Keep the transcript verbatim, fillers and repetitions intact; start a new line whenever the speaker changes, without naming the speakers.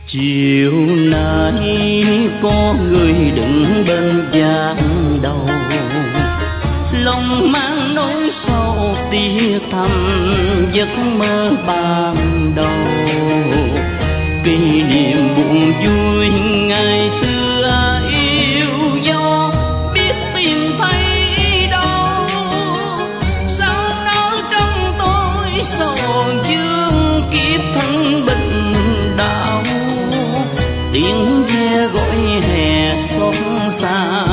Chiều nay có người đứng bên giang đầu, lòng mang nỗi sầu tiếc thầm giấc mơ ban đầu. Kỷ niệm buồn vui ngày xưa yêu dấu biết tìm thấy đâu. Sao nói trong tôi sầu dương kiếp thân bệnh đau. Tiếng ve gọi hè xót xa